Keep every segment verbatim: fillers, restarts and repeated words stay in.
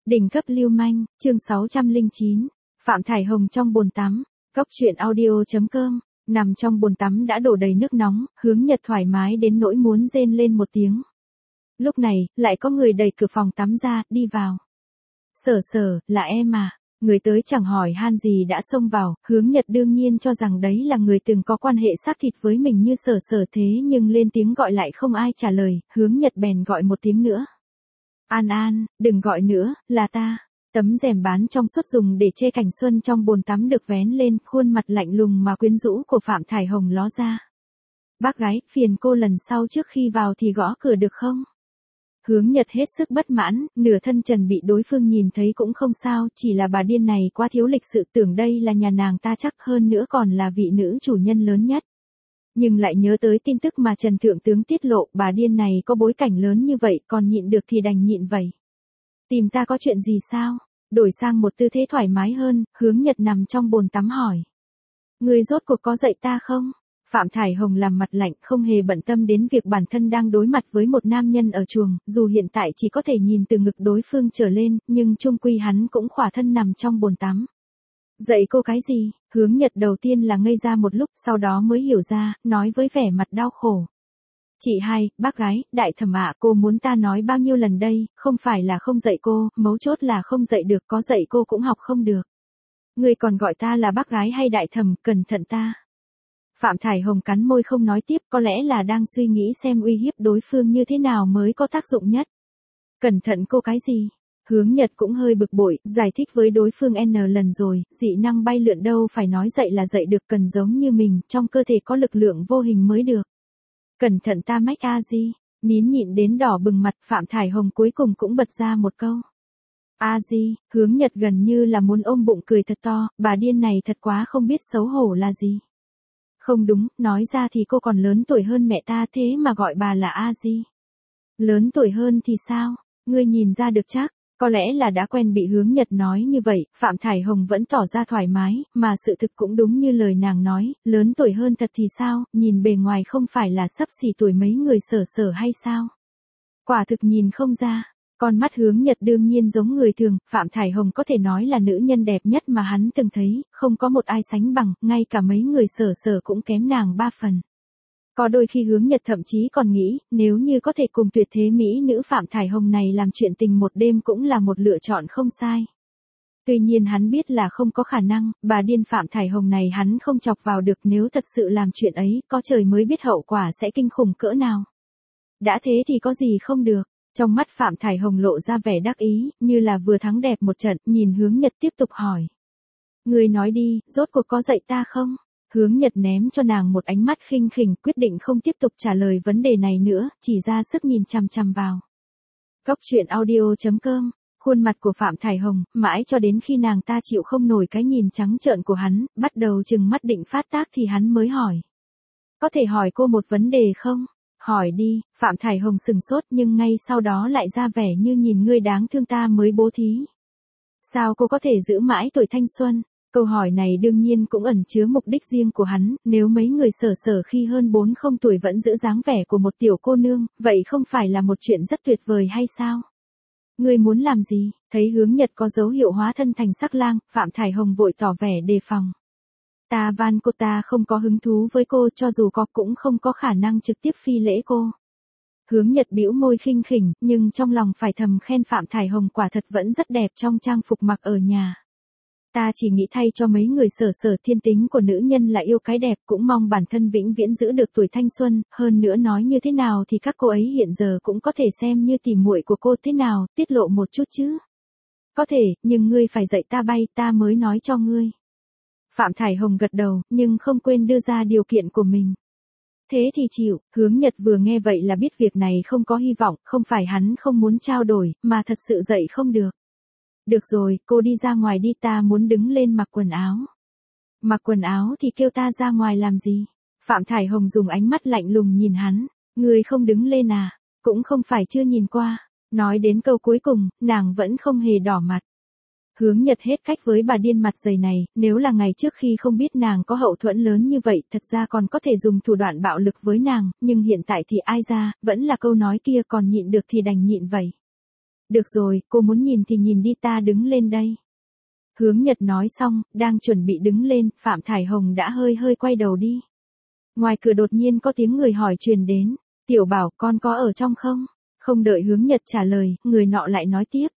Đỉnh cấp lưu manh, chương sáu trăm lẻ chín, Phạm Thải Hồng trong bồn tắm, Cóc truyện audio chấm com, nằm trong bồn tắm đã đổ đầy nước nóng, Hướng Nhật thoải mái đến nỗi muốn rên lên một tiếng. Lúc này, lại có người đẩy cửa phòng tắm ra, đi vào. Sở sở, là em à? Người tới chẳng hỏi han gì đã xông vào, Hướng Nhật đương nhiên cho rằng đấy là người từng có quan hệ xác thịt với mình như sở sở thế nhưng lên tiếng gọi lại không ai trả lời, Hướng Nhật bèn gọi một tiếng nữa. An An, đừng gọi nữa, là ta. Tấm rèm bán trong suốt dùng để che cảnh xuân trong bồn tắm được vén lên, khuôn mặt lạnh lùng mà quyến rũ của Phạm Thải Hồng ló ra. Bác gái, phiền cô lần sau trước khi vào thì gõ cửa được không? Hướng Nhật hết sức bất mãn, nửa thân trần bị đối phương nhìn thấy cũng không sao, chỉ là bà điên này quá thiếu lịch sự, tưởng đây là nhà nàng ta chắc, hơn nữa còn là vị nữ chủ nhân lớn nhất. Nhưng lại nhớ tới tin tức mà Trần Thượng Tướng tiết lộ, bà điên này có bối cảnh lớn như vậy, còn nhịn được thì đành nhịn vậy. Tìm ta có chuyện gì sao? Đổi sang một tư thế thoải mái hơn, Hướng Nhật nằm trong bồn tắm hỏi. Người rốt cuộc có dạy ta không? Phạm Thải Hồng làm mặt lạnh, không hề bận tâm đến việc bản thân đang đối mặt với một nam nhân ở chuồng, dù hiện tại chỉ có thể nhìn từ ngực đối phương trở lên, nhưng chung quy hắn cũng khỏa thân nằm trong bồn tắm. Dạy cô cái gì? Hướng Nhật đầu tiên là ngây ra một lúc, sau đó mới hiểu ra, nói với vẻ mặt đau khổ. Chị hai, bác gái, đại thẩm ạ, cô muốn ta nói bao nhiêu lần đây, không phải là không dạy cô, mấu chốt là không dạy được, có dạy cô cũng học không được. Người còn gọi ta là bác gái hay đại thẩm, cẩn thận ta. Phạm Thải Hồng cắn môi không nói tiếp, có lẽ là đang suy nghĩ xem uy hiếp đối phương như thế nào mới có tác dụng nhất. Cẩn thận cô cái gì? Hướng Nhật cũng hơi bực bội, giải thích với đối phương N lần rồi, dị năng bay lượn đâu phải nói dạy là dạy được, cần giống như mình, trong cơ thể có lực lượng vô hình mới được. Cẩn thận ta mách a di, nín nhịn đến đỏ bừng mặt, Phạm Thải Hồng cuối cùng cũng bật ra một câu. A di, Hướng Nhật gần như là muốn ôm bụng cười thật to, bà điên này thật quá không biết xấu hổ là gì. Không đúng, nói ra thì cô còn lớn tuổi hơn mẹ ta thế mà gọi bà là A di. Lớn tuổi hơn thì sao? Ngươi nhìn ra được chắc. Có lẽ là đã quen bị Hướng Nhật nói như vậy, Phạm Thải Hồng vẫn tỏ ra thoải mái, mà sự thực cũng đúng như lời nàng nói, lớn tuổi hơn thật thì sao, nhìn bề ngoài không phải là xấp xỉ tuổi mấy người sở sở hay sao? Quả thực nhìn không ra, con mắt Hướng Nhật đương nhiên giống người thường, Phạm Thải Hồng có thể nói là nữ nhân đẹp nhất mà hắn từng thấy, không có một ai sánh bằng, ngay cả mấy người sở sở cũng kém nàng ba phần. Có đôi khi Hướng Nhật thậm chí còn nghĩ, nếu như có thể cùng tuyệt thế mỹ nữ Phạm Thải Hồng này làm chuyện tình một đêm cũng là một lựa chọn không sai. Tuy nhiên hắn biết là không có khả năng, bà điên Phạm Thải Hồng này hắn không chọc vào được, nếu thật sự làm chuyện ấy, có trời mới biết hậu quả sẽ kinh khủng cỡ nào. Đã thế thì có gì không được, trong mắt Phạm Thải Hồng lộ ra vẻ đắc ý, như là vừa thắng đẹp một trận, nhìn Hướng Nhật tiếp tục hỏi. Người nói đi, rốt cuộc có dạy ta không? Hướng Nhật ném cho nàng một ánh mắt khinh khỉnh, quyết định không tiếp tục trả lời vấn đề này nữa, chỉ ra sức nhìn chằm chằm vào. Cóc truyện audio chấm com, khuôn mặt của Phạm Thải Hồng, mãi cho đến khi nàng ta chịu không nổi cái nhìn trắng trợn của hắn, bắt đầu chừng mắt định phát tác thì hắn mới hỏi. Có thể hỏi cô một vấn đề không? Hỏi đi, Phạm Thải Hồng sừng sốt nhưng ngay sau đó lại ra vẻ như nhìn ngươi đáng thương ta mới bố thí. Sao cô có thể giữ mãi tuổi thanh xuân? Câu hỏi này đương nhiên cũng ẩn chứa mục đích riêng của hắn, nếu mấy người sở sở khi hơn bốn mươi tuổi vẫn giữ dáng vẻ của một tiểu cô nương, vậy không phải là một chuyện rất tuyệt vời hay sao? Ngươi muốn làm gì? Thấy Hướng Nhật có dấu hiệu hóa thân thành sắc lang, Phạm Thải Hồng vội tỏ vẻ đề phòng. Ta van cô, ta không có hứng thú với cô, cho dù có cũng không có khả năng trực tiếp phi lễ cô. Hướng Nhật bĩu môi khinh khỉnh, nhưng trong lòng phải thầm khen Phạm Thải Hồng quả thật vẫn rất đẹp trong trang phục mặc ở nhà. Ta chỉ nghĩ thay cho mấy người sở sở, thiên tính của nữ nhân là yêu cái đẹp, cũng mong bản thân vĩnh viễn giữ được tuổi thanh xuân, hơn nữa nói như thế nào thì các cô ấy hiện giờ cũng có thể xem như tỉ muội của cô thế nào, tiết lộ một chút chứ. Có thể, nhưng ngươi phải dạy ta bay, ta mới nói cho ngươi. Phạm Thải Hồng gật đầu, nhưng không quên đưa ra điều kiện của mình. Thế thì chịu, Hướng Nhật vừa nghe vậy là biết việc này không có hy vọng, không phải hắn không muốn trao đổi, mà thật sự dạy không được. Được rồi, cô đi ra ngoài đi, ta muốn đứng lên mặc quần áo. Mặc quần áo thì kêu ta ra ngoài làm gì? Phạm Thải Hồng dùng ánh mắt lạnh lùng nhìn hắn, người không đứng lên à? Cũng không phải chưa nhìn qua. Nói đến câu cuối cùng, nàng vẫn không hề đỏ mặt. Hướng Nhật hết cách với bà điên mặt dày này, nếu là ngày trước khi không biết nàng có hậu thuẫn lớn như vậy, thật ra còn có thể dùng thủ đoạn bạo lực với nàng, nhưng hiện tại thì ai ra, vẫn là câu nói kia, còn nhịn được thì đành nhịn vậy. Được rồi, cô muốn nhìn thì nhìn đi, ta đứng lên đây. Hướng Nhật nói xong, đang chuẩn bị đứng lên, Phạm Thải Hồng đã hơi hơi quay đầu đi. Ngoài cửa đột nhiên có tiếng người hỏi truyền đến, Tiểu Bảo, con có ở trong không? Không đợi Hướng Nhật trả lời, người nọ lại nói tiếp.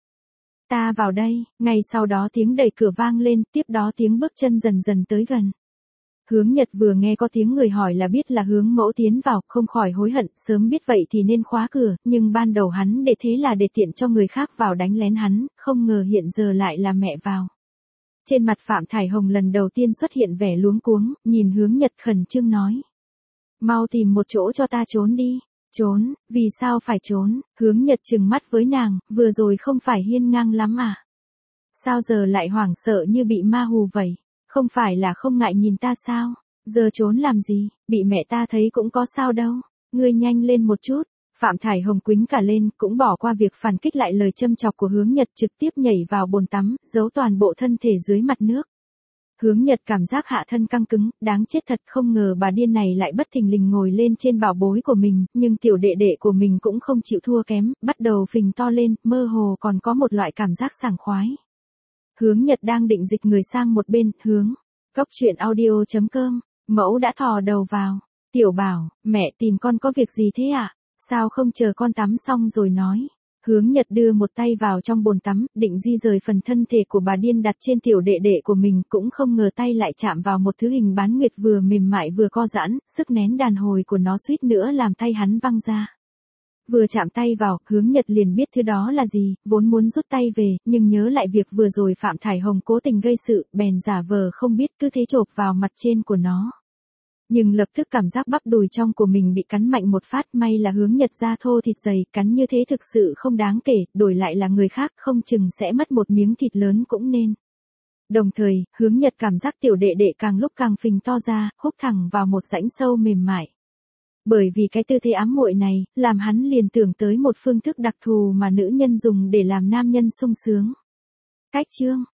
Ta vào đây, ngay sau đó tiếng đẩy cửa vang lên, tiếp đó tiếng bước chân dần dần tới gần. Hướng Nhật vừa nghe có tiếng người hỏi là biết là Hướng Mẫu tiến vào, không khỏi hối hận, sớm biết vậy thì nên khóa cửa, nhưng ban đầu hắn để thế là để tiện cho người khác vào đánh lén hắn, không ngờ hiện giờ lại là mẹ vào. Trên mặt Phạm Thải Hồng lần đầu tiên xuất hiện vẻ luống cuống, nhìn Hướng Nhật khẩn trương nói. Mau tìm một chỗ cho ta trốn đi. Trốn, vì sao phải trốn? Hướng Nhật trừng mắt với nàng, vừa rồi không phải hiên ngang lắm à? Sao giờ lại hoảng sợ như bị ma hù vậy? Không phải là không ngại nhìn ta sao? Giờ trốn làm gì? Bị mẹ ta thấy cũng có sao đâu. Ngươi nhanh lên một chút. Phạm Thải Hồng quýnh cả lên, cũng bỏ qua việc phản kích lại lời châm chọc của Hướng Nhật, trực tiếp nhảy vào bồn tắm, giấu toàn bộ thân thể dưới mặt nước. Hướng Nhật cảm giác hạ thân căng cứng, đáng chết thật, không ngờ bà điên này lại bất thình lình ngồi lên trên bảo bối của mình, nhưng tiểu đệ đệ của mình cũng không chịu thua kém, bắt đầu phình to lên, mơ hồ còn có một loại cảm giác sảng khoái. Hướng Nhật đang định dịch người sang một bên, hướng. Góc truyện audio chấm com, Mẫu đã thò đầu vào. Tiểu Bảo, mẹ tìm con có việc gì thế ạ? À? Sao không chờ con tắm xong rồi nói? Hướng Nhật đưa một tay vào trong bồn tắm, định di rời phần thân thể của bà điên đặt trên tiểu đệ đệ của mình, cũng không ngờ tay lại chạm vào một thứ hình bán nguyệt vừa mềm mại vừa co giãn, sức nén đàn hồi của nó suýt nữa làm tay hắn văng ra. Vừa chạm tay vào, Hướng Nhật liền biết thứ đó là gì, vốn muốn rút tay về, nhưng nhớ lại việc vừa rồi Phạm Thải Hồng cố tình gây sự, bèn giả vờ không biết cứ thế chộp vào mặt trên của nó. Nhưng lập tức cảm giác bắp đùi trong của mình bị cắn mạnh một phát, may là Hướng Nhật da thô thịt dày, cắn như thế thực sự không đáng kể, đổi lại là người khác không chừng sẽ mất một miếng thịt lớn cũng nên. Đồng thời, Hướng Nhật cảm giác tiểu đệ đệ càng lúc càng phình to ra, húc thẳng vào một rãnh sâu mềm mại. Bởi vì cái tư thế ám muội này, làm hắn liền tưởng tới một phương thức đặc thù mà nữ nhân dùng để làm nam nhân sung sướng. Cách chương